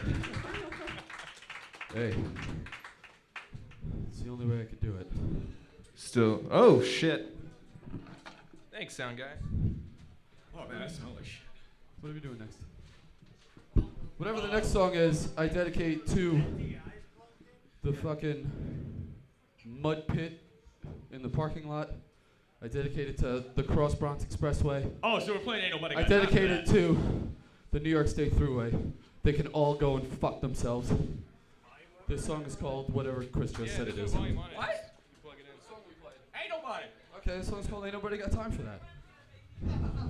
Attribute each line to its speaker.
Speaker 1: Hey. It's the only way I could do it.
Speaker 2: Still. Oh, shit.
Speaker 3: Thanks, sound guy.
Speaker 4: Oh, man, I smell like shit.
Speaker 1: What are we doing next? Whatever the next song is, I dedicate to the fucking mud pit in the parking lot. I dedicate it to the Cross Bronx Expressway.
Speaker 4: Oh, so we're playing Ain't Nobody
Speaker 1: I
Speaker 4: Got Time
Speaker 1: dedicate
Speaker 4: for
Speaker 1: it
Speaker 4: That.
Speaker 1: to the New York State Thruway. They can all go and fuck themselves. This song is called whatever Chris just said it is.
Speaker 3: What?
Speaker 4: Ain't Nobody.
Speaker 1: Okay, this song's called Ain't Nobody Got Time for That.